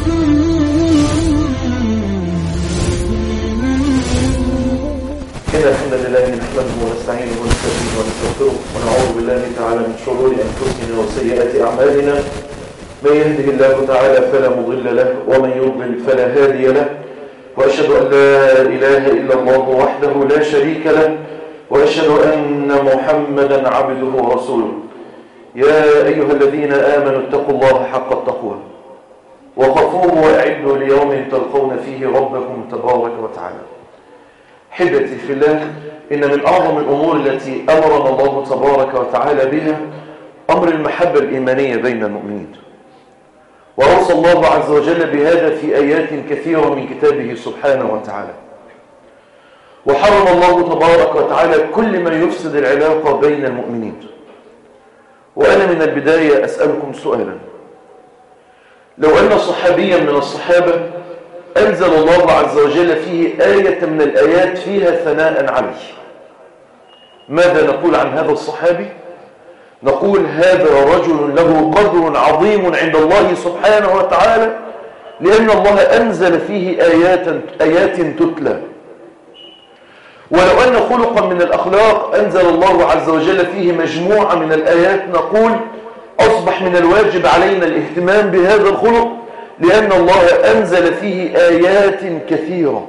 إن الحمد لله نحمده ونستعينه ونستهديه ونستغفره ونعوذ بالله تعالى من شرور أنفسنا وسيئات أعمالنا. من يهده الله تعالى فلا مضل له ومن يضلل فلا هادي له، وأشهد أن لا إله إلا الله وحده لا شريك له، وأشهد أن محمدا عبده ورسوله. يا أيها الذين آمنوا اتقوا الله حق التقوى وخافوه وأعدوا ليوم تلقون فيه ربكم تبارك وتعالى. حبتي في الله، إن من أعظم الأمور التي أمرنا الله تبارك وتعالى بها أمر المحبة الإيمانية بين المؤمنين، وأوصى الله عز وجل بهذا في آيات كثيرة من كتابه سبحانه وتعالى. وحرم الله تبارك وتعالى كل ما يفسد العلاقة بين المؤمنين. وأنا من البداية أسألكم سؤالا: لو أن صحابيا من الصحابة أنزل الله عز وجل فيه آية من الآيات فيها ثناء عليه، ماذا نقول عن هذا الصحابي؟ نقول هذا رجل له قدر عظيم عند الله سبحانه وتعالى، لأن الله أنزل فيه آيات تتلى. ولو أن خلقا من الأخلاق أنزل الله عز وجل فيه مجموعة من الآيات، نقول أصبح من الواجب علينا الاهتمام بهذا الخلق، لأن الله أنزل فيه آيات كثيرة.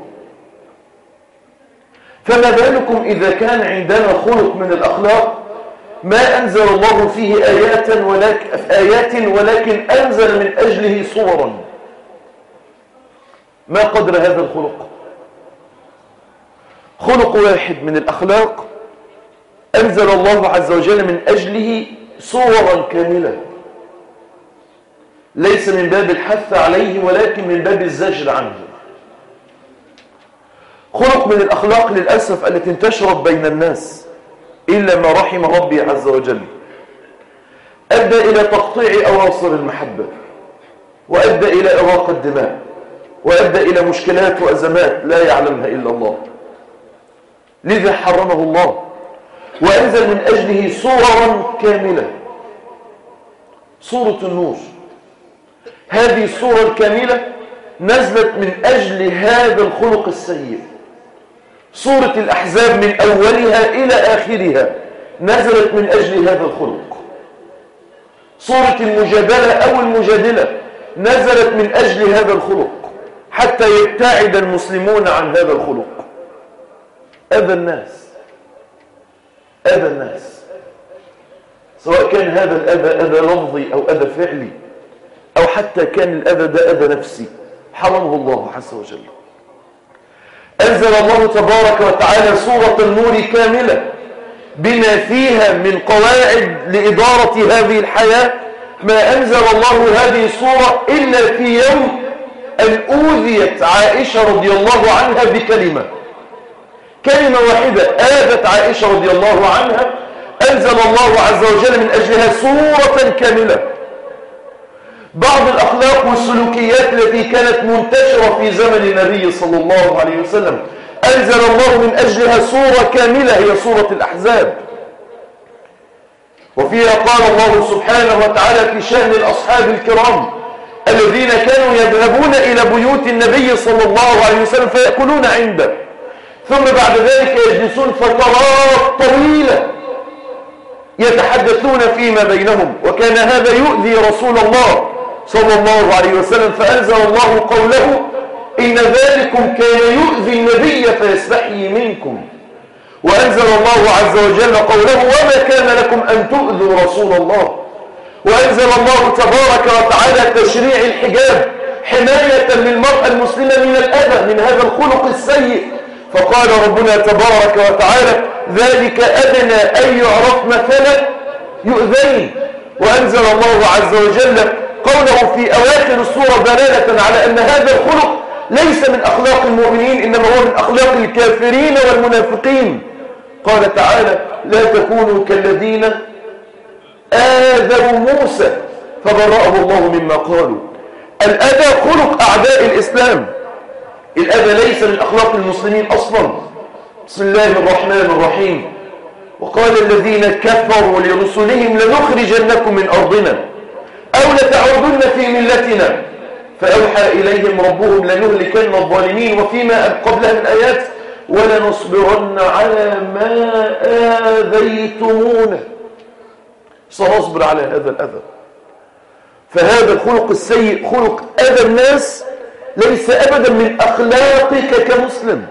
فما بالكم إذا كان عندنا خلق من الأخلاق ما أنزل الله فيه آيات ولكن أنزل من أجله صورا؟ ما قدر هذا الخلق؟ خلق واحد من الأخلاق أنزل الله عز وجل من أجله صورا كاملة، ليس من باب الحث عليه ولكن من باب الزجر عنه. خلق من الأخلاق للأسف التي انتشرت بين الناس إلا ما رحم ربي عز وجل، أدى إلى تقطيع أواصر المحبة، وأدى إلى إراقة الدماء، وأدى إلى مشكلات وأزمات لا يعلمها إلا الله. لذا حرمه الله وأنزل من أجله صورا كاملة. صورة النور، هذه الصورة الكاملة نزلت من أجل هذا الخلق السيء. صورة الأحزاب من أولها إلى آخرها نزلت من أجل هذا الخلق. صورة المجادلة أو المجادلة نزلت من أجل هذا الخلق، حتى يبتعد المسلمون عن هذا الخلق. أذى الناس، سواء كان هذا الأذى أذى لفظي أو أذى فعلي، أو حتى كان الأذى ده أذى نفسي، حرمه الله عز وجل. أنزل الله تبارك وتعالى سورة النور كاملة بما فيها من قواعد لإدارة هذه الحياة. ما أنزل الله هذه السورة إلا في يوم أن أوذيت عائشة رضي الله عنها بكلمة واحدة آذت عائشة رضي الله عنها، أنزل الله عز وجل من أجلها سورة كاملة. بعض الأخلاق والسلوكيات التي كانت منتشرة في زمن النبي صلى الله عليه وسلم أنزل الله من أجلها سورة كاملة، هي سورة الأحزاب. وفيها قال الله سبحانه وتعالى في شأن الأصحاب الكرام الذين كانوا يذهبون إلى بيوت النبي صلى الله عليه وسلم فيأكلون عنده، ثم بعد ذلك يجلسون فترات طويلة يتحدثون فيما بينهم، وكان هذا يؤذي رسول الله صلى الله عليه وسلم، فأنزل الله قوله: إن ذلكم كان يؤذي النبي فيستحيي منكم. وأنزل الله عز وجل قوله: وما كان لكم أن تؤذوا رسول الله. وأنزل الله تبارك وتعالى تشريع الحجاب حماية للمرأة المسلمة من الأذى من هذا الخلق السيء، فقال ربنا تبارك وتعالى: ذلك أدنى أن يعرفن فلا يؤذين. وأنزل الله عز وجل قوله في أواخر السورة دلالة على أن هذا الخلق ليس من أخلاق المؤمنين، إنما هو من أخلاق الكافرين والمنافقين. قال تعالى: لا تكونوا كالذين آذوا موسى فبرأه الله مما قالوا. الأذى خلق أعداء الإسلام، الأذى ليس من أخلاق المسلمين أصلا. بسم الله الرحمن الرحيم: وقال الذين كفروا لرسلهم لنخرجنكم من أرضنا أو لتعودن في ملتنا فأوحى إليهم ربهم لنهلكن الظالمين وفيما قبلها من آيات ولنصبرن على ما آذيتمونا، سنصبر على هذا الأذى. فهذا الخلق السيء، خلق أذى الناس، ليس أبدا من أخلاقك كمسلم،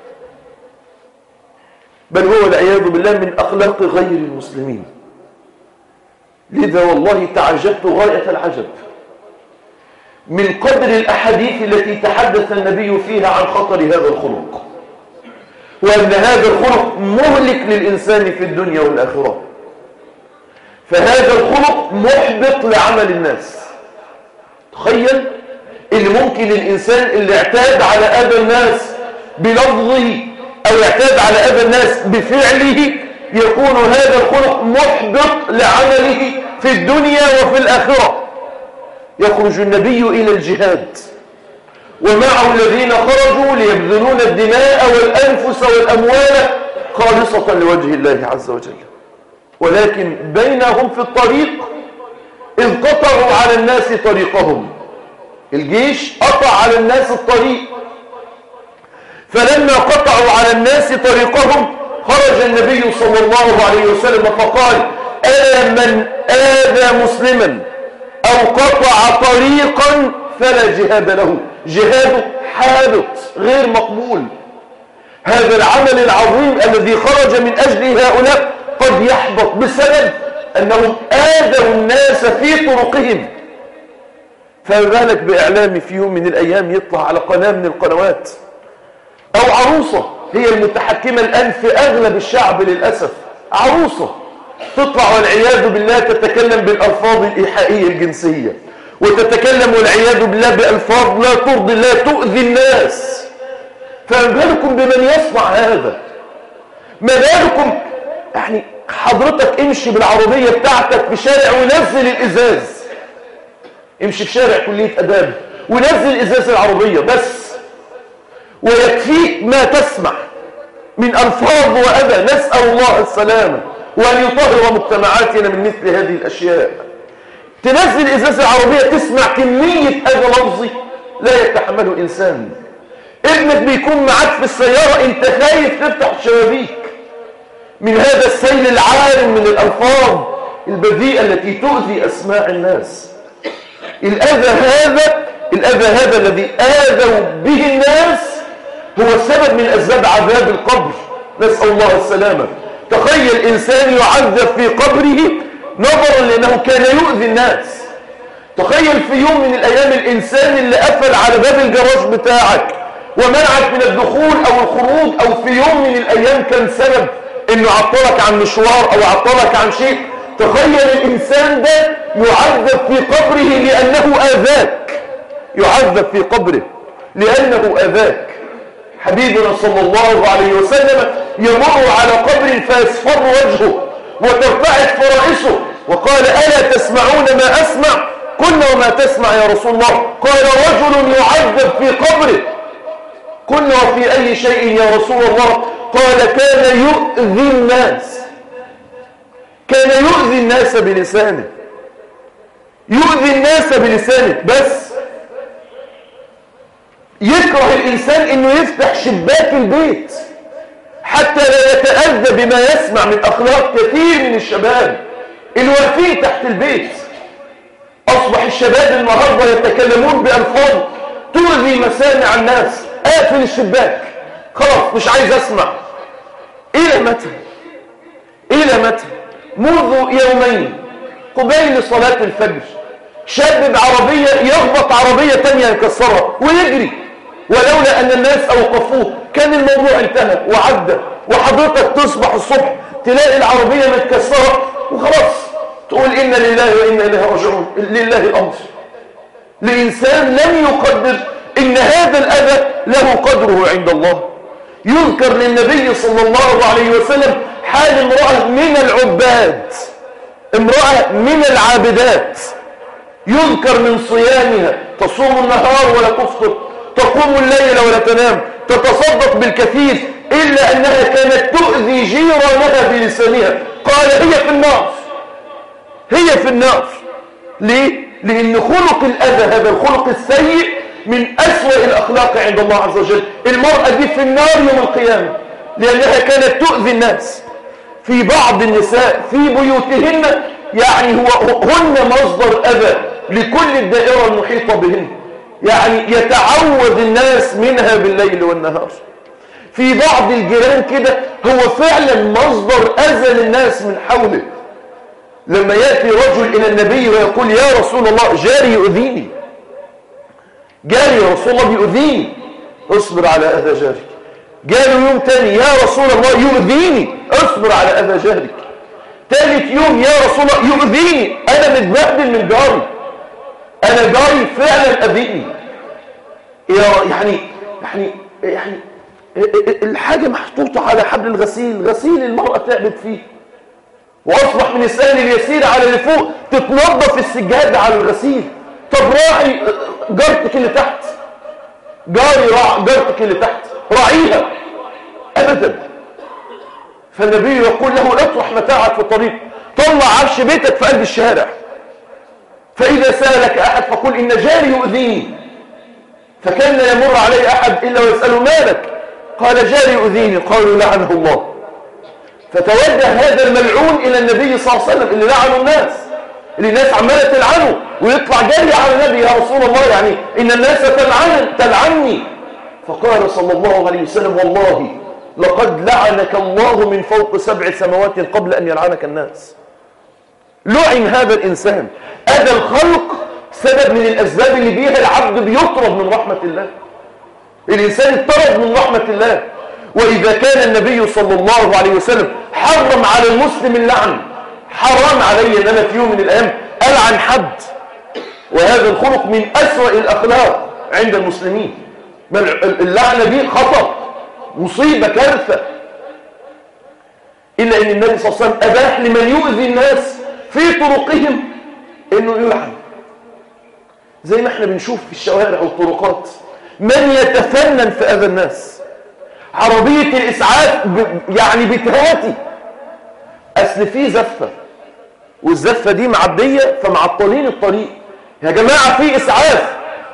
بل هو والعياذ بالله من أخلاق غير المسلمين. لذا والله تعجبت غاية العجب من قدر الأحاديث التي تحدث النبي فيها عن خطر هذا الخلق، وأن هذا الخلق مهلك للإنسان في الدنيا والآخرة. فهذا الخلق محبط لعمل الناس. تخيل اللي ممكن الإنسان اللي اعتاد على أذى الناس بلفظه أو اعتاد على أذى الناس بفعله يكون هذا الخلق محبط لعمله في الدنيا وفي الآخرة. يخرج النبي إلى الجهاد ومعه الذين خرجوا ليبذلون الدماء والأنفس والأموال خالصة لوجه الله عز وجل، ولكن بينهم في الطريق إذ قطعوا على الناس طريقهم. الجيش قطع على الناس الطريق، فلما قطعوا على الناس طريقهم خرج النبي صلى الله عليه وسلم فقال: ألا من آذى مسلما أو قطع طريقا فلا جهاد له. جهاده حابط غير مقبول. هذا العمل العظيم الذي خرج من أجل هؤلاء قد يحبط بسبب أنهم آذوا الناس في طرقهم. فما بالك بإعلام في يوم من الأيام يطلع على قناة من القنوات أو عروسة هي المتحكمة الآن في أغلب الشعب للأسف، عروسة تطلع والعياذ بالله تتكلم بالألفاظ الإيحائية الجنسية، وتتكلم والعياذ بالله بألفاظ لا ترضي الله، تؤذي الناس. فما بالكم بمن يصنع هذا؟ ما بالكم يعني حضرتك امشي بالعربية بتاعتك في شارع ونزل الإزاز، امشي في شارع كلية أداب ونزل إزاز العربية بس، ويكفيك ما تسمع من ألفاظ وأذى. نسأل الله السلامة وأن يطهر مجتمعاتنا من مثل هذه الأشياء. تنزل إزاز العربية تسمع كمية أذى لفظي لا يتحمله إنسان. ابنك بيكون معاك في السيارة انت خايف تفتح الشبابيك من هذا السيل العارم من الألفاظ البذيئة التي تؤذي أسماع الناس. الأذى هذا الذي آذوا به الناس هو سبب من أسباب عذاب القبر، نسأل الله السلامة. تخيل إنسان يعذب في قبره نظرا لأنه كان يؤذي الناس. تخيل في يوم من الأيام الإنسان اللي قفل على باب الجراج بتاعك ومنعك من الدخول أو الخروج، أو في يوم من الأيام كان سبب إنه عطلك عن مشوار أو عطلك عن شيء. تخيل الإنسان ده يعذب في قبره لأنه آذاك، يعذب في قبره لأنه آذاك. حبيبنا صلى الله عليه وسلم يمر على قبر فيصفر وجهه وترتعد فرائسه وقال: ألا تسمعون ما أسمع؟ قلنا: وما تسمع يا رسول الله؟ قال: رجل يعذب في قبره. قلنا: وفي أي شيء يا رسول الله؟ قال: كان يؤذي الناس، كان يؤذي الناس بلسانه، يؤذي الناس بلسانه. بس يكره الإنسان إنه يفتح شباك البيت حتى لا يتأذى بما يسمع من أخلاق كثير من الشباب اللي واقفين تحت البيت. أصبح الشباب النهارده يتكلمون بألفاظ تؤذي مسامع الناس. قافل الشباك، خلاص مش عايز أسمع. إلى متى؟ إلى متى؟ منذ يومين قبيل صلاة الفجر شاب بعربية يخبط عربية تانية يكسرها ويجري، ولولا أن الناس أوقفوه كان الموضوع انتهى وعدى. وحضرتك تصبح الصبح تلاقي العربية متكسرة وخلاص تقول: إنا لله وإنا إليه راجعون. لله الأمر. لإنسان لم يقدر إن هذا الأذى له قدره عند الله. يذكر للنبي صلى الله عليه وسلم حال امرأة من العباد، امرأة من العابدات، يذكر من صيامها تصوم النهار ولا تفطر، تقوم الليل ولا تنام، تتصدق بالكثير، إلا أنها كانت تؤذي جيرانها بلسانها. قال: هي في النار، هي في النار. ليه؟ لأن خلق الأذى، هذا الخلق السيء، من أسوأ الأخلاق عند الله عز وجل. المرأة دي في النار يوم القيامة لأنها كانت تؤذي الناس. في بعض النساء في بيوتهن يعني هن مصدر أذى لكل الدائرة المحيطة بهن، يعني يتعوذ الناس منها بالليل والنهار. في بعض الجيران كده هو فعلا مصدر أذى للناس من حوله. لما يأتي رجل إلى النبي ويقول يا رسول الله جاري يؤذيني، جاري يا رسول الله بيؤذيني، اصبر على أذى جارك. جاله يوم تاني يا رسول الله يؤذيني، اصبر على أذى جارك. ثالث يوم يا رسول الله يؤذيني، أنا متبهدل من جاري، أنا جاري فعلا أذيني. يعني الحاجة محطوطة على حبل الغسيل، غسيل المرأة تعبت فيه، وأصبح من السهل اليسير على اللي فوق تتنظف السجادة على الغسيل. طب راعي جارتك اللي تحت، جاري جارتك اللي تحت راعيها. أبدا. فالنبي يقول له اطرح متاعك في الطريق، طلع عفش بيتك في قلب الشارع، فإذا سألك أحد فقل إن جاري يؤذيني. فكان لا يمر عليه أحد إلا ويسأله مالك؟ قال جاري يؤذيني. قالوا لعنه الله. فتوجه هذا الملعون إلى النبي صلى الله عليه وسلم اللي لعنوا الناس، اللي الناس عمالة تلعنه، ويطلع جاري على النبي يا رسول الله يعني إن الناس تلعني. فقال صلى الله عليه وسلم والله لقد لعنك الله من فوق 7 سماوات قبل أن يلعنك الناس. لعن هذا الإنسان. أذى الخلق سبب من الأسباب اللي بيها العبد بيطرد من رحمة الله. الإنسان اطرد من رحمة الله. وإذا كان النبي صلى الله عليه وسلم حرم على المسلم اللعن، حرام علي أن أنا في يوم من الأيام ألعن حد. وهذا الخلق من أسوأ الأخلاق عند المسلمين. اللعنة دي خطر، مصيبة، كارثة. إلا أن النبي صلى الله عليه وسلم أباح لمن يؤذي الناس في طرقهم أنه يلعن. زي ما احنا بنشوف في الشوارع والطرقات من يتفنن في أذى الناس. عربية الإسعاف يعني بتهاتي، أصل في زفة والزفة دي معدية فمعطلين الطريق. يا جماعة في إسعاف،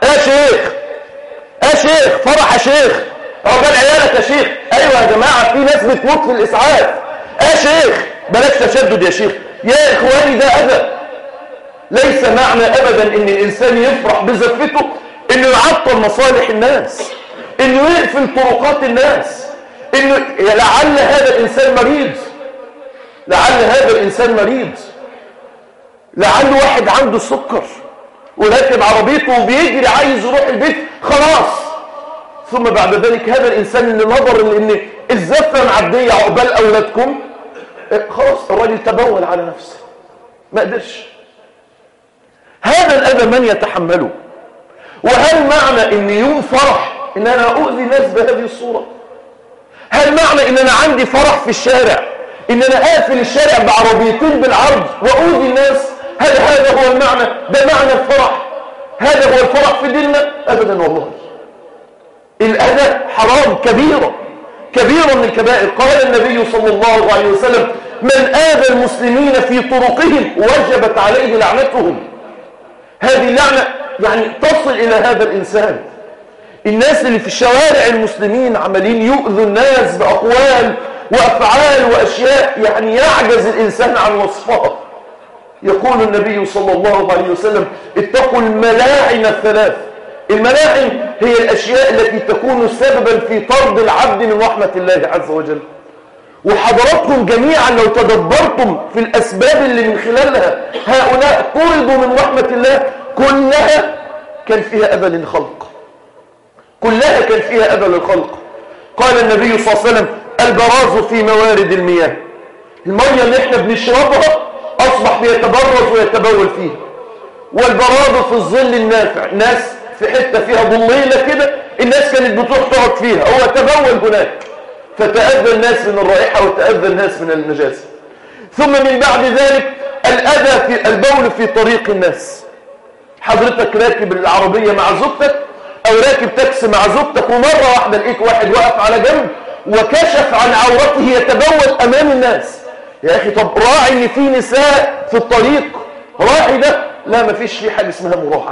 يا شيخ فرح يا شيخ، عقبال عيالك يا شيخ. أيوة يا جماعة في ناس بتموت في الإسعاف. يا شيخ بلاش تشدد يا شيخ. يا إخواني ده أذى. ليس معنى أبدا إن الإنسان يفرح بزفته إنه يعطل مصالح الناس، إنه يقفل طرقات الناس، إنه لعل هذا الإنسان مريض، لعل واحد عنده السكر وراكب عربيته وبيجري عايز يروح البيت خلاص، ثم بعد ذلك هذا الإنسان اللي نظر إن الزفة معدية عقبال أولادكم خلاص الراجل تبول على نفسه ما قدرش. هذا الأذى من يتحمله؟ وهل معنى إن يوم فرح إن أنا أؤذي الناس بهذه الصورة؟ هل معنى إن أنا عندي فرح في الشارع إن أنا أقفل الشارع بعربيتين بالعرض وأؤذي الناس؟ هل هذا هو المعنى؟ ده معنى الفرح؟ هذا هو الفرح في ديننا؟ أبدا والله. الأذى حرام، كبيرة من الكبائر. قال النبي صلى الله عليه وسلم من آذى المسلمين في طرقهم وجبت عليه لعنتهم. هذه اللعنة يعني تصل إلى هذا الإنسان. الناس اللي في الشوارع المسلمين عمالين يؤذوا الناس بأقوال وأفعال وأشياء يعني يعجز الإنسان عن وصفها. يقول النبي صلى الله عليه وسلم اتقوا الملاعن الثلاث. الملاعن هي الأشياء التي تكون سببا في طرد العبد من رحمة الله عز وجل. وحضراتكم جميعا لو تدبرتم في الأسباب اللي من خلالها هؤلاء طردوا من رحمة الله كلها كان فيها أذى للخلق، كلها كان فيها أذى للخلق. قال النبي صلى الله عليه وسلم البراز في موارد المياه. المياه اللي احنا بنشربها أصبح بيتبرز ويتبول فيها. والبراز في الظل النافع، ناس في حتة فيها ضليلة كده الناس كانت بتروح تقعد فيها، هو تبول هناك فتأذى الناس من الرائحة وتأذى الناس من النجاسة. ثم من بعد ذلك الأذى في البول في طريق الناس. حضرتك راكب العربية مع زوجتك أو راكب تاكسي مع زوجتك ومرة واحدة لقيت واحد واقف على جنب وكشف عن عورته يتبول أمام الناس. يا أخي طب راعي إن في نساء في الطريق، راعي ده. لا، ما فيش فيه حاجة اسمها مراعاة.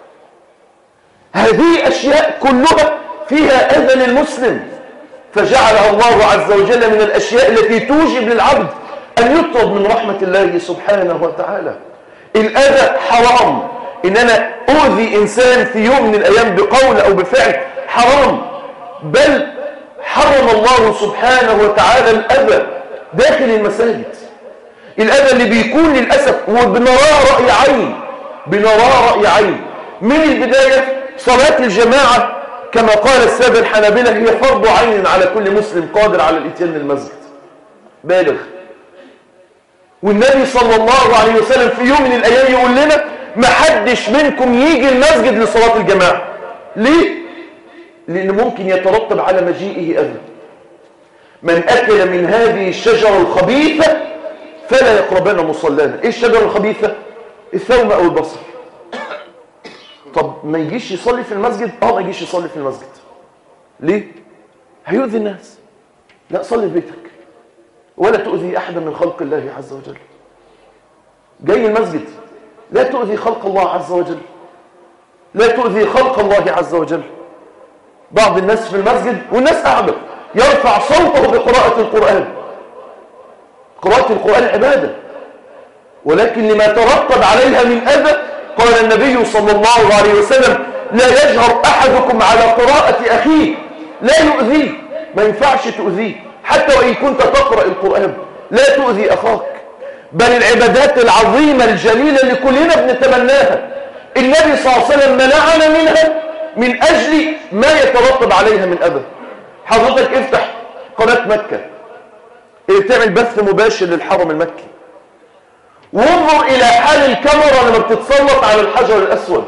هذه أشياء كلها فيها أذى للمسلم، فجعلها الله عز وجل من الأشياء التي توجب للعبد أن يطرد من رحمة الله سبحانه وتعالى. الأذى حرام، إن أنا أؤذي إنسان في يوم من الأيام بقول أو بفعل حرام، بل حرم الله سبحانه وتعالى الأذى داخل المساجد. الأذى اللي بيكون للأسف وبنراه رأي عين من البداية. صلاة الجماعة كما قال السادة الحنابلة هي فرض عين على كل مسلم قادر على الاتيان للمسجد بالغ. والنبي صلى الله عليه وسلم في يوم من الأيام يقول لنا ما حدش منكم يجي المسجد لصلاة الجماعة. ليه؟ لأن ممكن يترتب على مجيئه أذى. من أكل من هذه الشجرة الخبيثة فلا يقربن مصلانا. إيه الشجرة الخبيثة؟ الثوم أو البصر. طب ما يجيش يصلي في المسجد؟ ما يجيش يصلي في المسجد. ليه؟ هيؤذي الناس. لا، صلي في بيتك ولا تؤذي أحدا من خلق الله عز وجل. جاي المسجد، لا تؤذي خلق الله عز وجل، لا تؤذي خلق الله عز وجل. بعض الناس في المسجد والناس قاعدة يرفع صوته بقراءة القرآن. قراءة القرآن عبادة، ولكن لما ترتب عليها من أذى قال النبي صلى الله عليه وسلم لا يجهر أحدكم على قراءة أخيه، لا يؤذيه، ما ينفعش تؤذيه حتى وإن كنت تقرأ القرآن، لا تؤذي أخاك. بل العبادات العظيمة الجليلة اللي كلنا بنتمناها النبي صلى الله عليه وسلم منعنا منها من أجل ما يترتب عليها من أذى. حضرتك افتح قناة مكة اللي بتعمل بث مباشر للحرم المكي، وانظر إلى حال الكاميرا لما بتتسلط على الحجر الأسود.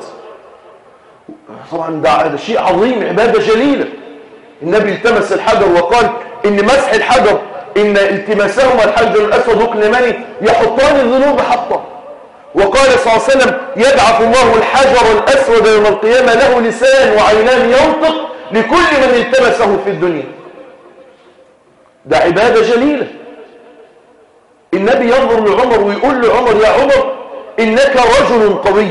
طبعا ده شيء عظيم، عبادة جليلة. النبي التمس الحجر وقال إن مسح الحجر إن التماسهما الحجر الأسود ركن يماني يحطان الذنوب حطا. وقال صلى الله عليه وسلم يبعث الله الحجر الأسود يوم القيامة له لسان وعينان ينطق لكل من التمسه في الدنيا. ده عبادة جليلة. النبي ينظر لعمر ويقول لعمر يا عمر إنك رجل قوي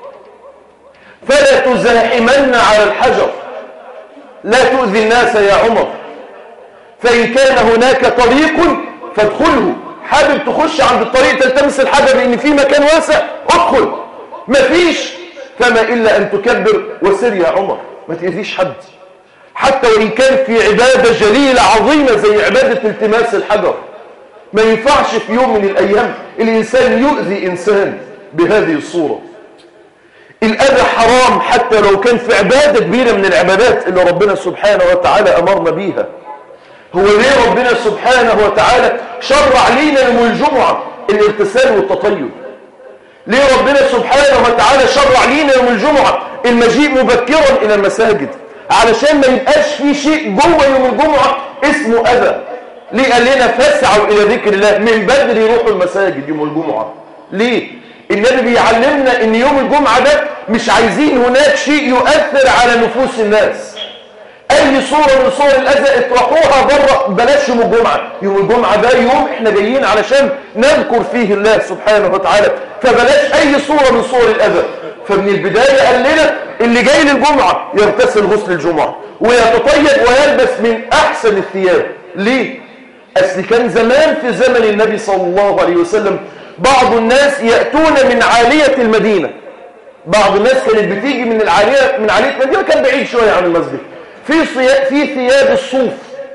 فلا تزاحمن على الحجر، لا تؤذي الناس يا عمر، فإن كان هناك طريق فادخله. حابب تخش عند الطريق تلتمس الحجر لأن في مكان واسع، ادخل. مفيش فما إلا أن تكبر وسر يا عمر، ما تأذيش حد حتى وإن كان في عبادة جليلة عظيمة زي عبادة التماس الحجر. ما ينفعش في يوم من الأيام الإنسان يؤذي إنسان بهذه الصورة. الأذى حرام حتى لو كان في عبادة كبيرة من العبادات اللي ربنا سبحانه وتعالى أمرنا بيها. هو ليه ربنا سبحانه وتعالى شرع لينا يوم الجمعة الاغتسال والتطيب؟ ليه ربنا سبحانه وتعالى شرع لينا يوم الجمعة المجيء مبكرا إلى المساجد؟ علشان ما يبقاش في شيء جوه يوم الجمعة اسمه أذى. ليه قال لنا فاسعوا إلى ذكر الله من بدري يروحوا المساجد يوم الجمعة؟ ليه؟ النبي بيعلمنا ان يوم الجمعة ده مش عايزين هناك شيء يؤثر على نفوس الناس. اي صورة من صور الاذى اطرحوها بره، بلاش يوم الجمعة. يوم الجمعة ده يوم احنا جايين علشان نذكر فيه الله سبحانه وتعالى، فبلاش اي صورة من صور الاذى. فمن البداية قال لنا اللي جاي للجمعة يغتسل غسل الجمعة ويتطيب ويلبس من احسن الثياب. ليه؟ اصل كان زمان في زمن النبي صلى الله عليه وسلم بعض الناس يأتون من عالية المدينة. بعض الناس كانت بتيجي من عالية المدينة، كان بعيد شوية عن المسجد، في ثياب الصوف،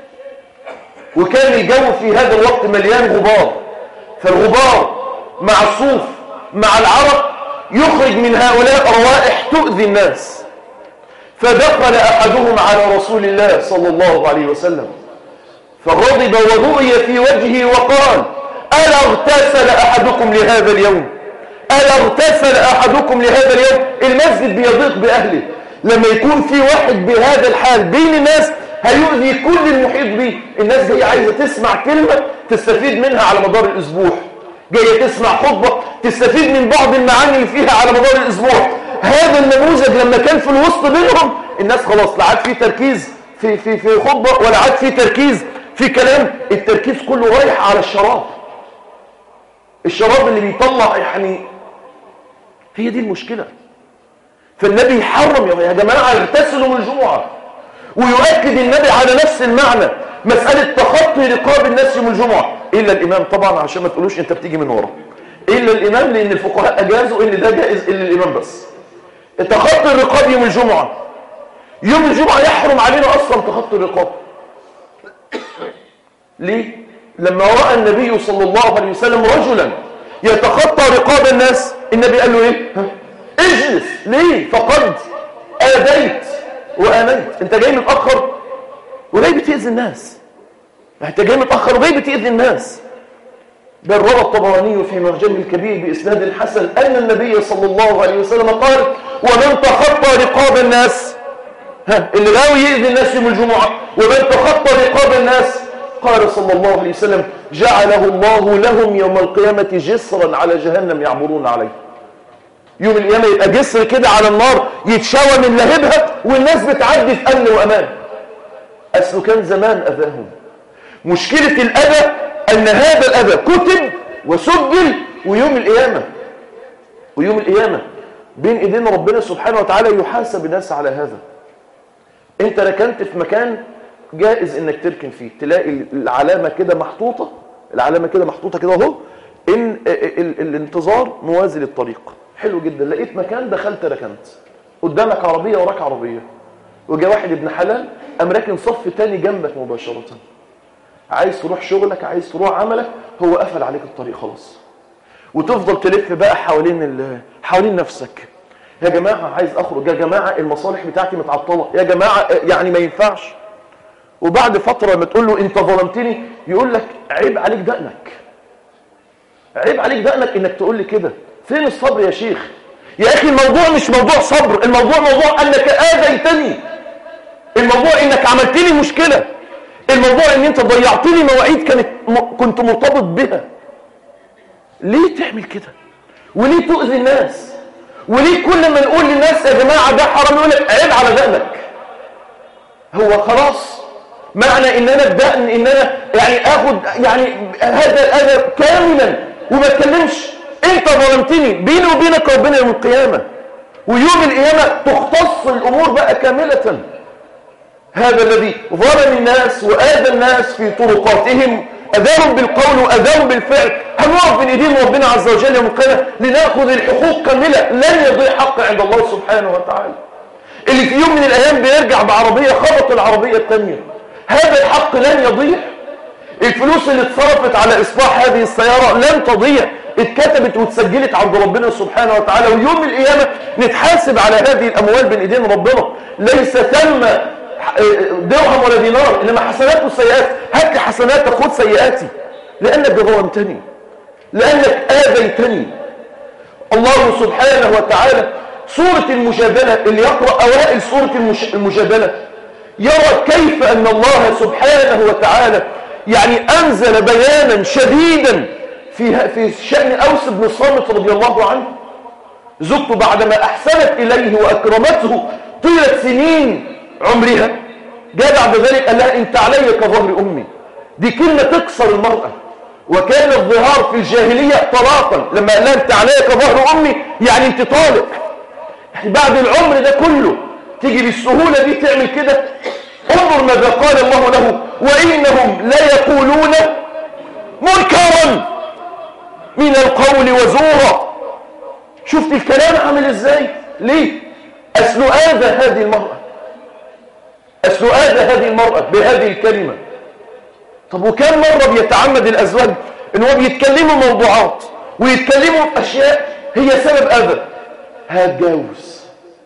وكان الجو في هذا الوقت مليان غبار، فالغبار مع الصوف مع العرق يخرج من هؤلاء روائح تؤذي الناس. فدخل أحدهم على رسول الله صلى الله عليه وسلم فغضب ورؤي في وجهه وقال ألا اغتسل أحدكم لهذا اليوم؟ ألا اغتسل أحدكم لهذا اليوم؟ المسجد بيضيق بأهله. لما يكون في واحد بهذا الحال بين الناس هيؤذي كل المحيط به. الناس جاية عايزة تسمع كلمة تستفيد منها على مدار الأسبوع، جاية تسمع خطبة تستفيد من بعض المعاني اللي فيها على مدار الأسبوع. هذا النموذج لما كان في الوسط بينهم الناس خلاص لا عاد في تركيز في خطبة ولا عاد في تركيز في كلام، التركيز كله رايح على الشراب. الشراب اللي بيطلع يعني هي دي المشكلة. فالنبي يحرم يا جماعة اغتسلوا من الجمعة، ويؤكد النبي على نفس المعنى مسألة تخطي رقاب الناس يوم الجمعة، إلا الإمام طبعا عشان ما تقولوش أنت بتيجي من ورا، إلا الإمام لأن الفقهاء أجازوا إن ده جائز إلا الإمام بس. تخطي الرقاب يوم الجمعة، يوم الجمعة يحرم علينا أصلا تخطي الرقاب. ليه؟ لما رأى النبي صلى الله عليه وسلم رجلا يتخطى رقاب الناس، النبي قال له إيه؟ اجلس. ليه؟ فقد آذيت وآمنت. أنت جاي متأخر وجاي بتأذي الناس، أنت جاي متأخر وجاي بتأذي الناس. بل روى الطبراني في معجمه الكبير بإسناد حسن أن النبي صلى الله عليه وسلم قال: ومن تخطى رقاب الناس، اللي غاوي يأذي الناس يوم الجمعة، ومن تخطى رقاب الناس، قال صلى الله عليه وسلم: جعله الله لهم يوم القيامة جسرا على جهنم يعبرون عليه. يوم القيامة يبقى جسر كده على النار يتشوى من لهبها، والناس بتعدي في أمن وأمان. أصله كان زمان أذاهم. مشكلة الأذى أن هذا الأذى كتب وسجل، ويوم القيامة بين إيدين ربنا سبحانه وتعالى يحاسب الناس على هذا. أنت ركنت في مكان جائز إنك تركن فيه، تلاقي العلامة كده محطوطة، كده أهو، إن الانتظار موازي للطريق. حلو جدا، لقيت مكان دخلت ركنت، قدامك عربية وراك عربية، وجاء واحد ابن حلال قام راكن صف تاني جنبك مباشرة. عايز تروح شغلك، عايز تروح عملك، هو قفل عليك الطريق خلاص، وتفضل تلف بقى حوالين نفسك. يا جماعة عايز أخرج، يا جماعة المصالح بتاعتي متعطلة، يا جماعة يعني ما ينفعش. وبعد فترة ما تقول له أنت ظلمتني، يقول لك عيب عليك دقنك، إنك تقول لي كده. فين الصبر يا شيخ؟ يا أخي الموضوع مش موضوع صبر، الموضوع موضوع أنك آذيتني، الموضوع أنك عملت لي مشكلة، الموضوع أن أنت ضيعت لي مواعيد كنت مرتبط بها. ليه تعمل كده؟ وليه تؤذي الناس؟ وليه كل ما نقول للناس يا جماعة ده حرام يقول لك عيب على دقنك؟ هو خلاص معنى ان انا بدقن ان انا يعني اخد يعني هذا الاذى كاملا وما اتكلمش؟ انت ظلمتني، بيني وبينك ربنا يوم القيامة، ويوم القيامة تختص الامور بقى كاملة. هذا الذي ظلم الناس وآذى الناس في طرقاتهم، أذاهم بالقول وأذاهم بالفعل، هنقف بين ايدين ربنا عز وجل يوم القيامة لنأخذ الحقوق كاملة. لن يضيع حق عند الله سبحانه وتعالى. اللي في يوم من الأيام بيرجع بعربية خبط العربية الثانية، هذا الحق لن يضيع. الفلوس اللي اتصرفت على إصلاح هذه السيارة لن تضيع، اتكتبت واتسجلت عند ربنا سبحانه وتعالى، ويوم القيامة نتحاسب على هذه الأموال بين ايدين ربنا. ليس ثم درهم ولا دينار، إنما حسنات وسيئات. هات لي حسناتك خد سيئاتي، لأنك ظلمتني، لأنك آذيتني. الله سبحانه وتعالى سورة المجادلة، اللي يقرأ أوائل سورة المجادلة يرى كيف أن الله سبحانه وتعالى يعني أنزل بيانا شديدا في شأن أوس بن الصامت رضي الله عنه. زوجته بعدما أحسنت إليه وأكرمته طيلة سنين عمرها، جاء بعد ذلك قال لها انت علي كظهر امي. دي كلمة تكسر المرأة، وكان الظهار في الجاهلية طلاقا. لما قال لها انت علي كظهر امي يعني انت طالق. بعد العمر ده كله تيجي بالسهولة دي تعمل كده؟ انظر ماذا قال الله له: وإنهم لا يقولون منكرا من القول وزورا. شفت الكلام عامل ازاي؟ ليه؟ أصل آذى هذه المرأة بهذه الكلمة. طب وكم مرة بيتعمد الأزواج إن هو بيتكلموا موضوعات ويتكلموا في أشياء هي سبب أذى؟ هتجوز.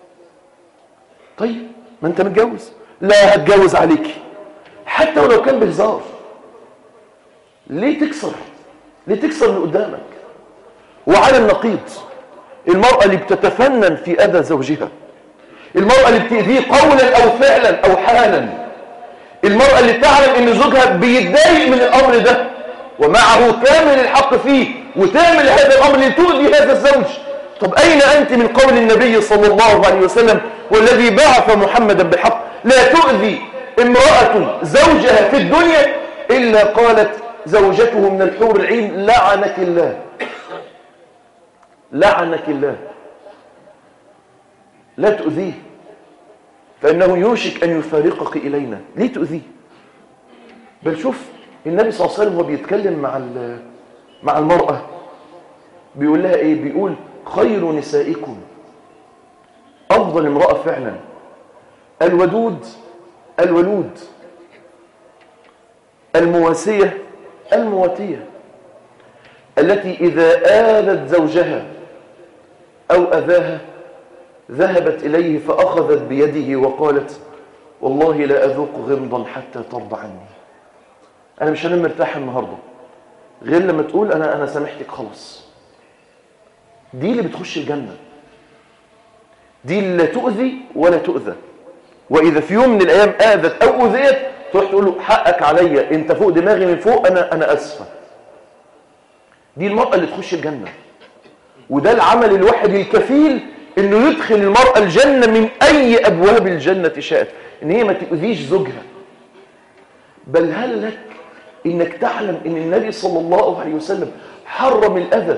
طيب ما أنت متجوز، لا هتجوز عليكي حتى ولو كان بهزار. ليه تكسر اللي قدامك؟ وعلى النقيض المرأة اللي بتتفنن في أذى زوجها، المرأة اللي بتأذيه قولا أو فعلا أو حالا، المرأة اللي تعلم إن زوجها بيتضايق من الأمر ده ومعه كامل الحق فيه، وتعمل هذا الأمر لتؤذي هذا الزوج. طب أين أنت من قول النبي صلى الله عليه وسلم: والذي بعث محمدا بالحق لا تؤذي امرأة زوجها في الدنيا إلا قالت زوجته من الحور العين لعنك الله. لا تؤذيه، فإنه يوشك أن يفارقك إلينا. ليه تؤذيه؟ بل شوف النبي صلى الله عليه وسلم وهو بيتكلم مع المرأة بيقول لها إيه؟ بيقول خير نسائكم، أفضل امرأة فعلا الودود الولود المواسية المواتية، التي إذا آذت زوجها أو أذاها ذهبت إليه فأخذت بيده وقالت والله لا أذوق غمضا حتى ترضى عني. أنا مش هنام مرتاح النهاردة غير لما تقول أنا سامحتك خلاص. دي اللي بتخش الجنة، دي اللي لا تؤذي ولا تؤذى. وإذا في يوم من الأيام آذت أو أذيت تروح تقول له حقك عليا، أنت فوق دماغي من فوق، أنا أسفة. دي المرأة اللي تخش الجنة، وده العمل الواحد الكفيل إنه يدخل المرأة الجنة من أي أبواب الجنة شاءت، إن هي ما تؤذيش زوجها. بل هل لك إنك تعلم إن النبي صلى الله عليه وسلم حرم الأذى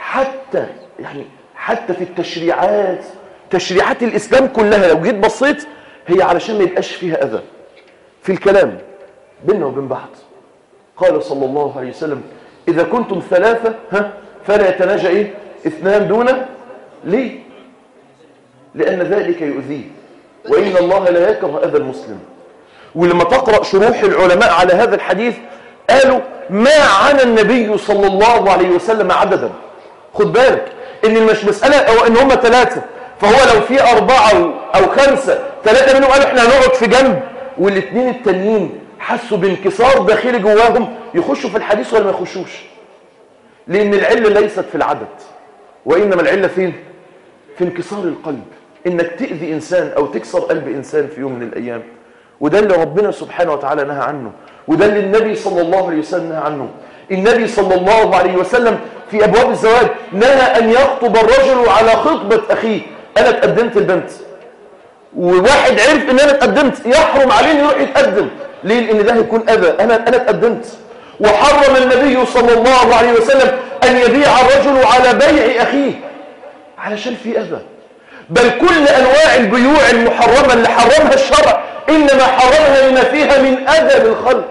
حتى في تشريعات الإسلام كلها. لو جيت بصيت هي علشان ما يبقاش فيها أذى في الكلام بيننا وبين بعض. قال صلى الله عليه وسلم إذا كنتم ثلاثة فلا يتناجى اثنان دون. ليه؟ لأن ذلك يؤذيه، وإن الله لا يكره أذى المسلم. ولما تقرأ شروح العلماء على هذا الحديث قالوا ما عانى النبي صلى الله عليه وسلم عددا. خد بالك إن مش مسألة أو إن هم ثلاثة، فهو لو في 4 أو 5 3 منهم قالوا إحنا هنقعد في جنب، والاثنين التانيين حسوا بانكسار داخلي جواهم، يخشوا في الحديث ولا ما يخشوش؟ لأن العلة ليست في العدد، وإنما العلة فين؟ في انكسار القلب، إنك تأذي إنسان أو تكسر قلب إنسان في يوم من الأيام. وده اللي ربنا سبحانه وتعالى نهى عنه، وده اللي النبي صلى الله عليه وسلم نهى عنه. النبي صلى الله عليه وسلم في أبواب الزواج نهى أن يخطب الرجل على خطبة أخيه. أنا تقدمت البنت وواحد عرف إن أنا تقدمت، يحرم عليه إنه يروح يتقدم. ليه؟ لأن ده هيكون أذى. أنا تقدمت. وحرم النبي صلى الله عليه وسلم أن يبيع الرجل على بيع أخيه علشان في أذى. بل كل أنواع البيوع المحرمة اللي حرمها الشرع إنما حرمها لما فيها من أذى للخلق.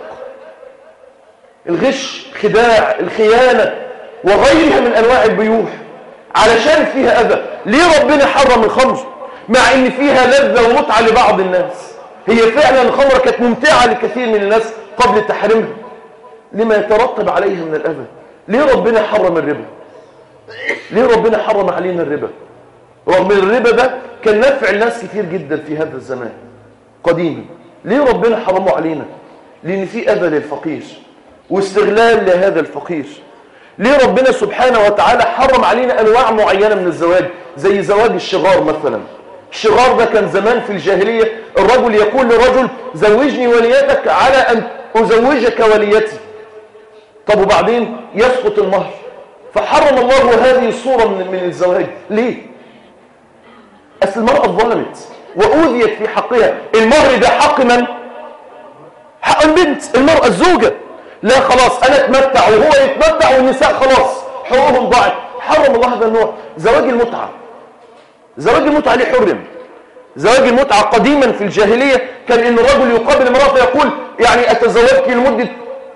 الغش، خداع، الخيانة وغيرها من أنواع البيوع علشان فيها أذى. ليه ربنا حرم الخمر مع إن فيها لذة ومتعة لبعض الناس؟ هي فعلا الخمرة كانت ممتعة لكثير من الناس قبل تحريمها، لما يترتب عليها من الأذى. ليه ربنا حرم الربا؟ ليه ربنا حرم علينا الربا؟ رغم الربا ده كان نفع الناس كتير جدا في هذا الزمان قديما. ليه ربنا حرمه علينا؟ لأن في أذى للفقير واستغلال لهذا الفقير. ليه ربنا سبحانه وتعالى حرم علينا أنواع معينة من الزواج زي زواج الشغار مثلا؟ الشغار ده كان زمان في الجاهلية الرجل يقول للرجل زوجني وليتك على أن أزوجك وليتي. طب وبعدين يسقط المهر، فحرم الله هذه الصورة من الزواج. ليه؟ أصل المرأة ظلمت وأوذيت في حقها. المهر ده حق من؟ حق البنت، المرأة الزوجة. لا خلاص أنا أتمتع وهو يتمتع والنساء خلاص حقوقهم ضاعت. حرم الله هذا النوع. زواج المتعة، زواج المتعة ليه حرم؟ زواج المتعة قديما في الجاهلية كان إن الرجل يقابل امرأة يقول يعني أتزوجك لمدة،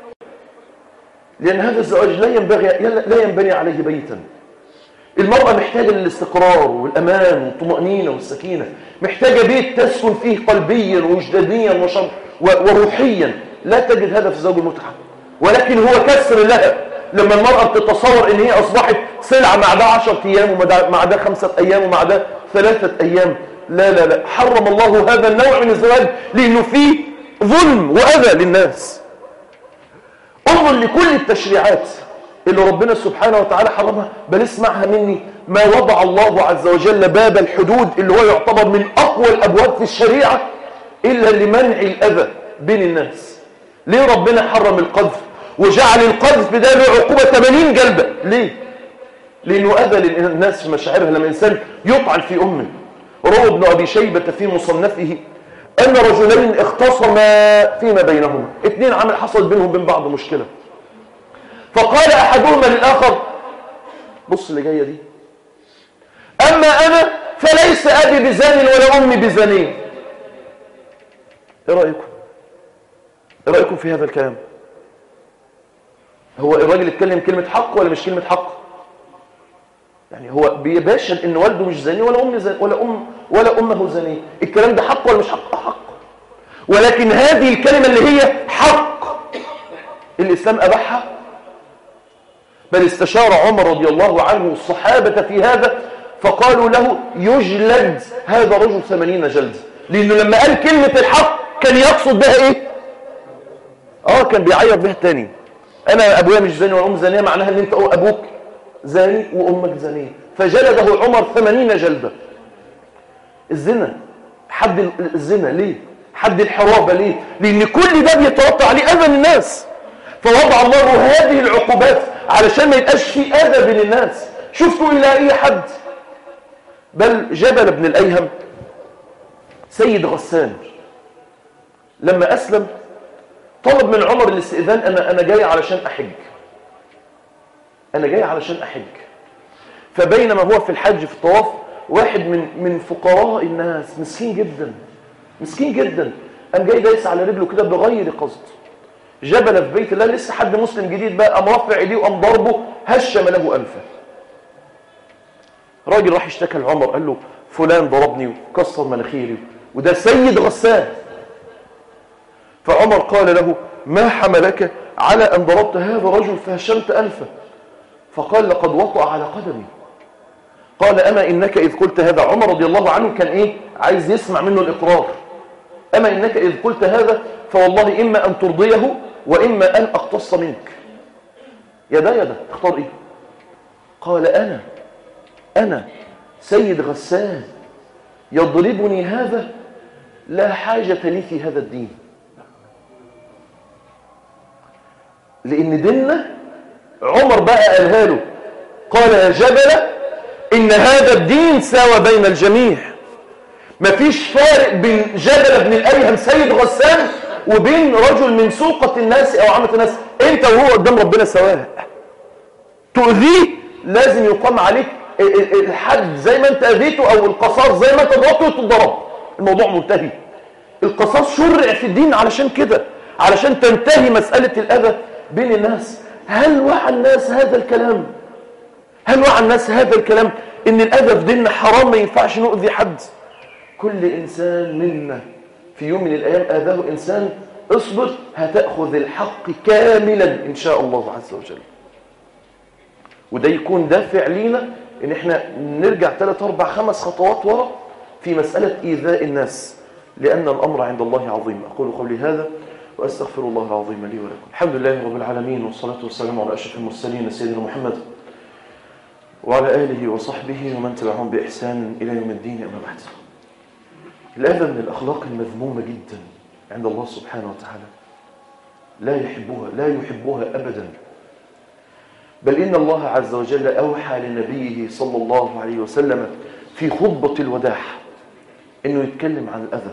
لأن هذا الزواج لا ينبني عليه بيتا. المرأة محتاجة للاستقرار والأمان والطمأنينة والسكينة، محتاجة بيت تسكن فيه قلبيا ووجدانيا وروحيا. لا تجد هذا في زوج المتعة، ولكن هو كسر لها. لما المرأة بتتصور إن هي أصبحت سلعة مع ده 10 أيام ومع ده 5 أيام ومع ده 3 أيام. لا لا لا، حرم الله هذا النوع من الزواج لأنه فيه ظلم وأذى للناس. انظر لكل التشريعات اللي ربنا سبحانه وتعالى حرمها، بل اسمعها مني، ما وضع الله عز وجل باب الحدود اللي هو يعتبر من أقوى الأبواب في الشريعة إلا لمنع الأذى بين الناس. ليه ربنا حرم القذف وجعل القذف ده له عقوبة 80 جلدة؟ ليه؟ لأنه أذى للناس في مشاعرها. لما إنسان يطعن في أمه. روى ابن أبي شيبة في مصنفه أن رجلين اختصما فيما بينهما، 2 حصل بينهم بين بعض مشكلة، فقال أحدهما للآخر، بص اللي جاية دي، أما أنا فليس أبي بزان ولا أمي بزانين. إيه رأيكم؟ إيه رأيكم في هذا الكلام؟ هو الراجل اتكلم كلمة حق ولا مش كلمة حق؟ يعني هو بيباشر إن والده مش زاني ولا أم زاني ولا أمه زانية. الكلام ده حق ولا مش حق؟ حق. ولكن هذه الكلمة اللي هي حق الإسلام أباحها، بل استشار عمر رضي الله عنه الصحابة في هذا فقالوا له يجلد هذا رجل 80 جلد، لأنه لما قال كلمة الحق كان يقصد بها إيه؟ كان بيعير بها التاني. أنا أبويا مش زاني ولا أم زانية، معناها أن أنت أبوك زاني وأمك زانية، فجلده عمر 80 جلدة. الزنا، حد الزنا ليه؟ حد الحرابة ليه؟ لأن كل ده بيتوقع عليه أذى الناس، فوضع الله هذه العقوبات علشان ما يبقاش في أذى بين الناس. شفتوا إلا أي حد؟ بل جبل بن الأيهم سيد غسان لما أسلم طلب من عمر الاستئذان، أنا جاي علشان أحج، أنا جاي علشان أحج. فبينما هو في الحج في الطواف، واحد من فقراء الناس مسكين جدا مسكين جدا قام جاي دايس على رجله كده بغير قصد. جبل في بيت الله، لسه حد مسلم جديد بقى، قام رافع ايديه وقام ضربه هشم له أنفه. راجل راح اشتكى لعمر قال له فلان ضربني وكسر مناخيري وده سيد غسان. فعمر قال له ما حملك على أن ضربت هذا الرجل فهشمت أنفه؟ فقال لقد وطأ على قدمي. قال أما إنك إذ قلت هذا، عمر رضي الله عنه كان عايز يسمع منه الإقرار. أما إنك إذ قلت هذا فوالله إما أن ترضيه وإما أن أقتص منك. يا ده اختار إيه؟ قال أنا سيد غسان يضربني هذا، لا حاجة لي في هذا الدين. لأن ديننا عمر بقى قالها له، قال يا جبل إن هذا الدين ساوى بين الجميع. مفيش فارق بين جبل بن الأيهم سيد غسان وبين رجل من سوقة الناس أو عامة الناس. أنت وهو قدام ربنا سواء. تؤذيه لازم يقام عليك الحد زي ما أنت أذيته، أو القصاص زي ما أنت ضربته تضرب. الموضوع منتهي. القصاص شرع في الدين علشان كده، علشان تنتهي مسألة الأذى بين الناس. هل وعى الناس هذا الكلام؟ هل وعى الناس هذا الكلام إن الأذى في ديننا حرام، ما ينفعش نؤذي حد؟ كل إنسان منا في يوم من الأيام آذاه إنسان، اصبر هتأخذ الحق كاملا إن شاء الله عز وجل. وده يكون دافع لينا إن احنا نرجع 3 4 5 خطوات ورا في مسألة إيذاء الناس، لأن الأمر عند الله عظيم. أقول قولي هذا وأستغفر الله العظيم لي ولكم. الحمد لله رب العالمين، والصلاة والسلام على أشرف المرسلين سيدنا محمد وعلى آله وصحبه ومن تبعهم بإحسان إلى يوم الدين. أما بعد، الأذى من الأخلاق المذمومة جدا عند الله سبحانه وتعالى، لا يحبها أبدا. بل إن الله عز وجل أوحى لنبيه صلى الله عليه وسلم في خطبة الوداع إنه يتكلم عن الأذى.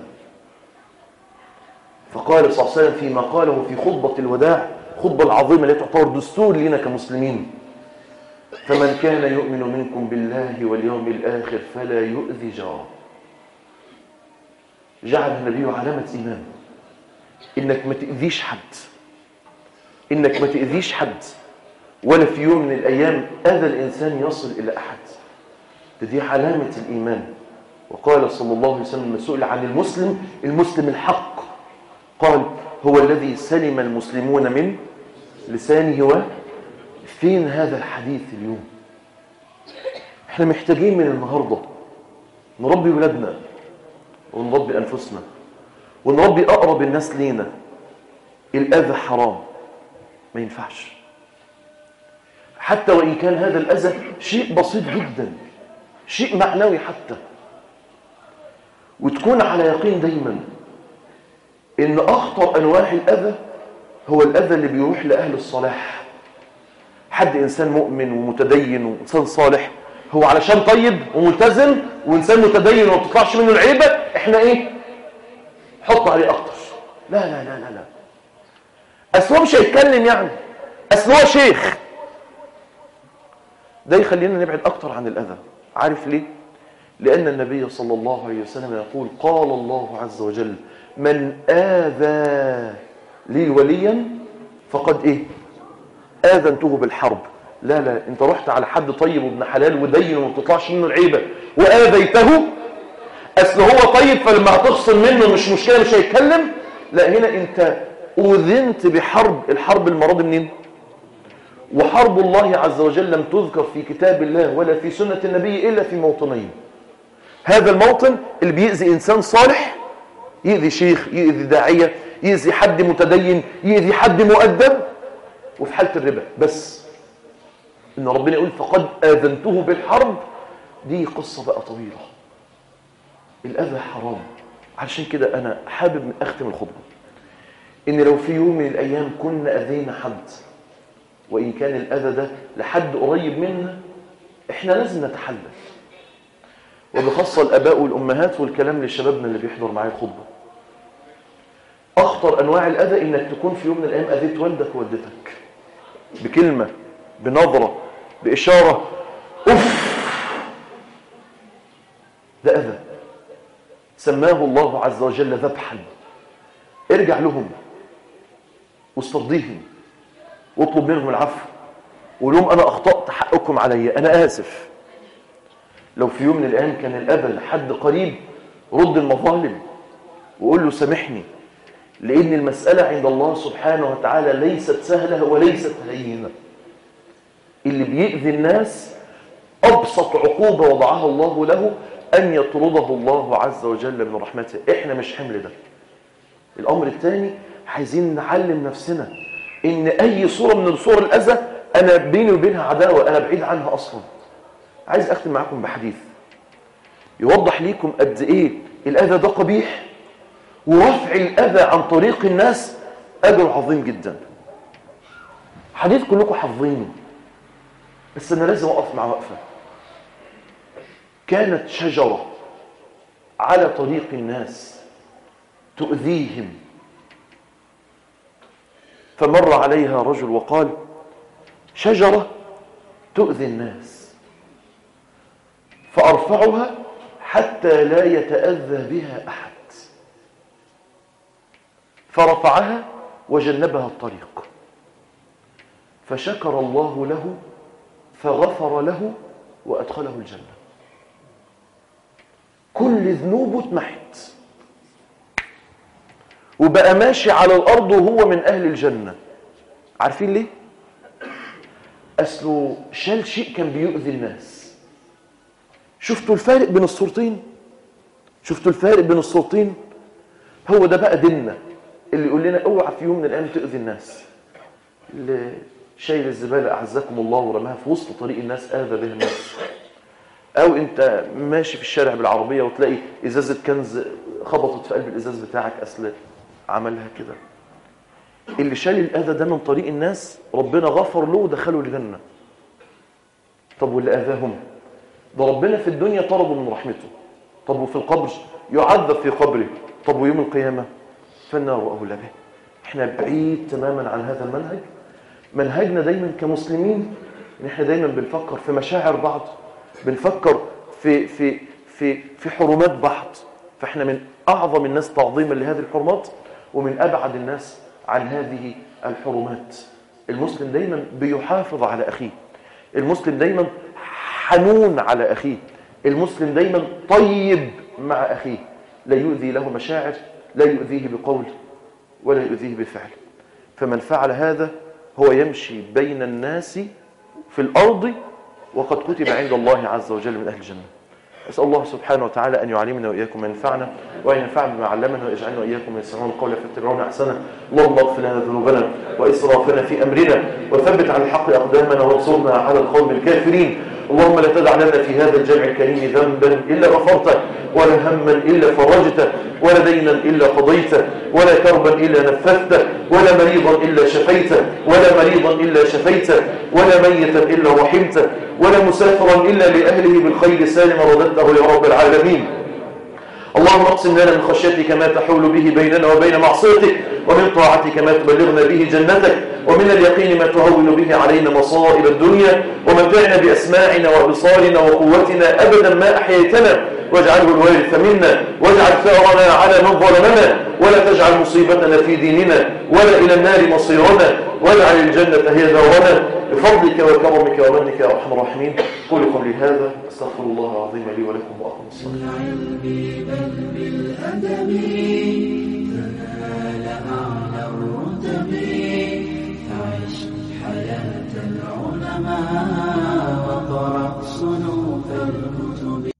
فقال صلى الله عليه وسلم فيما قاله في خطبة الوداع، خطبة العظيمة التي تعتبر دستور لنا كمسلمين: فمن كان يؤمن منكم بالله واليوم الآخر فلا يؤذي جاره. جعل النبي علامة إيمان إنك ما تأذيش حد، إنك ما تأذيش حد، ولا في يوم من الأيام أذى الإنسان يصل إلى أحد. دي علامة الإيمان. وقال صلى الله عليه وسلم لما سئل عن المسلم الحق قال: هو الذي سلم المسلمون من لسانه. فين هذا الحديث اليوم؟ احنا محتاجين من النهاردة نربي ولادنا ونربي أنفسنا ونربي أقرب الناس لينا. الأذى حرام، ما ينفعش، حتى وإن كان هذا الأذى شيء بسيط جدا، شيء معنوي حتى. وتكون على يقين دايما إن أخطر أنواع الأذى هو الأذى اللي بيروح لأهل الصلاح. حد إنسان مؤمن ومتدين وإنسان صالح، هو علشان طيب وملتزم وإنسان متدين وما بتطلعش منه العيبة، إحنا حط عليه أكتر. لا لا لا لا لا، أصل هو مش هيتكلم، يعني أصل هو شيخ. ده يخلينا نبعد أكتر عن الأذى. عارف ليه؟ لأن النبي صلى الله عليه وسلم يقول قال الله عز وجل من آذى لي وليا فقد إيه؟ آذنته بالحرب. لا انت رحت على حد طيب وابن حلال ودين وما بتطلعش منه العيبة وآذيته، أصل هو طيب فلما هتخصم منه مش مشكلة مش هيتكلم. لا، هنا انت أذنت بحرب. الحرب المرض منين؟ وحرب الله عز وجل لم تذكر في كتاب الله ولا في سنة النبي إلا في موطنين. هذا الموطن اللي بيأذي إنسان صالح، يأذي شيخ، يأذي داعية، يأذي حد متدين، يأذي حد مؤدب، وفي حالة الربا بس. إن ربنا يقول فقد آذنته بالحرب، دي قصة بقى طويلة. الأذى حرام. علشان كده أنا حابب أختم الخطبة إن لو في يوم من الأيام كنا أذينا حد، وإن كان الأذى ده لحد قريب منا، إحنا لازم نتحلل. وبخاصة الآباء والأمهات، والكلام لشبابنا اللي بيحضر معايا الخطبة، أخطر أنواع الأذى إنك تكون في يوم من الأيام أذيت والدك ووالدتك بكلمة، بنظرة، بإشارة، أوف، ده أذى سماه الله عز وجل ذبحا. ارجع لهم واسترضيهم واطلب منهم العفو وقول لهم أنا أخطأت، حقكم علي، أنا آسف. لو في يوم من الأيام كان الأذى لحد قريب، رد المظالم وقول له سامحني، لأن المسألة عند الله سبحانه وتعالى ليست سهلة وليست هينة. اللي بيؤذي الناس أبسط عقوبة وضعها الله له أن يطرده الله عز وجل من رحمته. إحنا مش حمل ده. الأمر الثاني، عايزين نعلم نفسنا إن أي صورة من صور الأذى أنا بيني وبينها عداوة، أنا بعيد عنها أصلا. عايز أختم معكم بحديث يوضح ليكم قد إيه الأذى ده قبيح، ورفع الأذى عن طريق الناس أجر عظيم جدا. حديث كلكم حافظينه، بس أنا لازم أقف مع وقفة. كانت شجرة على طريق الناس تؤذيهم، فمر عليها رجل وقال شجرة تؤذي الناس فأرفعها حتى لا يتأذى بها أحد. فرفعها وجنبها الطريق، فشكر الله له فغفر له وأدخله الجنة. كل ذنوبه اتمحت وبقى ماشي على الأرض وهو من أهل الجنة. عارفين ليه؟ أصله شال شيء كان بيؤذي الناس. شفتوا الفارق بين الصورتين؟ شفتوا الفارق بين الصورتين؟ هو ده بقى ديننا اللي يقول لنا اوعى في يوم من الأيام تؤذي الناس. اللي شايل الزبالة أعزكم الله ورماها في وسط طريق الناس آذى بها الناس. أو أنت ماشي في الشارع بالعربية وتلاقي إزازة كنز خبطت في قلب الإزاز بتاعك، أصل عملها كده. اللي شال الأذى ده من طريق الناس ربنا غفر له ودخله الجنة. طب واللي أذاهم ده ربنا في الدنيا طرده من رحمته. طب وفي القبر يعذب في قبره. طب ويوم القيامة فالنار أولى به. احنا بعيد تماما عن هذا المنهج. منهجنا دايما كمسلمين ان احنا دايما بنفكر في مشاعر بعض، بنفكر في حرمات بعض. فاحنا من أعظم الناس تعظيما لهذه الحرمات ومن أبعد الناس عن هذه الحرمات. المسلم دايما بيحافظ على أخيه، المسلم دايما حنون على أخيه، المسلم دايما طيب مع أخيه، لا يؤذي له مشاعر، لا يؤذيه بقول ولا يؤذيه بفعل. فمن فعل هذا هو يمشي بين الناس في الأرض وقد كتب عند الله عز وجل من أهل الجنة. أسأل الله سبحانه وتعالى أن يعلمنا وإياكم ما ينفعنا وأن ينفعنا بما علمنا ويجعلنا وإياكم من يسمعون القول فيتبعون أحسنه. اللهم اغفر لنا ذنوبنا وإسرافنا في أمرنا وثبت على الحق أقدامنا وانصرنا على القوم الكافرين. اللهم لا تدع لنا في هذا الجمع الكريم ذنبا إلا غفرته، ولا هما إلا فرجته، ولا دينا إلا قضيته، ولا كربا إلا نفذته، ولا مريضا إلا شفيته، ولا مريضا إلا شفيته، ولا ميتا إلا رحمته، ولا مسافرا إلا لأهله بالخير سالما رددته يا رب العالمين. اللهم اقسم لنا من خشيتك ما تحول به بيننا وبين معصيتك، ومن طاعتك ما تبلغنا به جنتك، ومن اليقين ما تهون به علينا مصائب الدنيا، ومتعنا بأسماعنا وأبصارنا وقوتنا أبدا ما أحييتنا، واجعله الوارث منا، واجعل ثأرنا على من ظلمنا، ولا تجعل مصيبتنا في ديننا ولا إلى النار مصيرنا، واجعل الجنة هي دارنا بفضلك وكرمك ومنك يا أرحم الراحمين. قولوا قولي هذا، أستغفر الله العظيم لي ولكم وأقم الصلاة. حياة العلماء وقرأ صنوف الكتب.